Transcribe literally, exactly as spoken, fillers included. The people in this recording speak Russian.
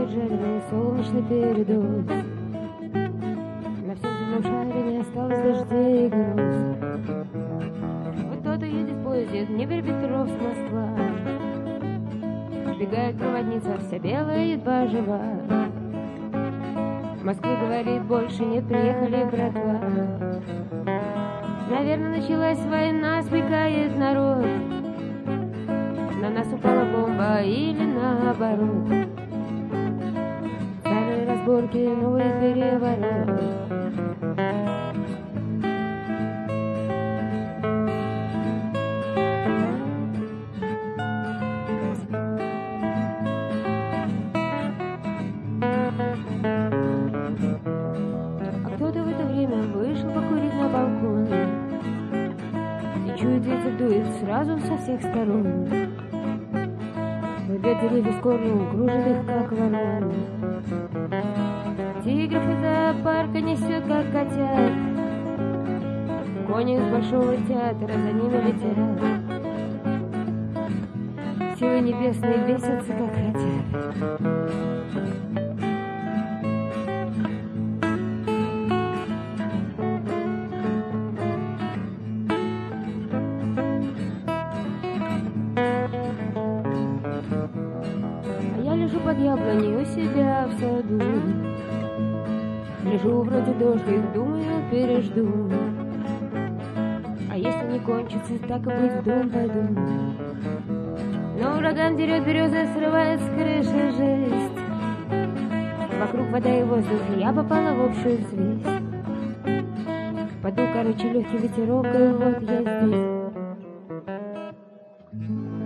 жареный солнечный передоз. На всем земном шаре не осталось дождей и гроз. Вот кто-то едет в поезде Днепропетровск, Москва. Бегает проводница, вся белая, едва жива. В Москве, говорит, больше не приехали, братва. Наверное, началась война, смекает народ. На нас упала бомба или наоборот. Старые разборки, новый переворот. А кто-то в это время вышел покурить на балкон. И чует, ветер дует сразу со всех сторон. Рвет деревья с корнем, кружит их, как ворон. Тигров из зоопарка несет, как котят. Кони из большого театра за ними летят. Силы небесные бесятся, как хотят. Лежу под яблоней у себя в саду. Лежу, вроде дождик, думаю, пережду. А если не кончится, так и быть, в дом пойду. Но ураган дерет березы, срывает с крыши жесть. Вокруг вода и воздух, я попала в общую взвесь. Подул, короче, легкий ветерок, и вот я здесь.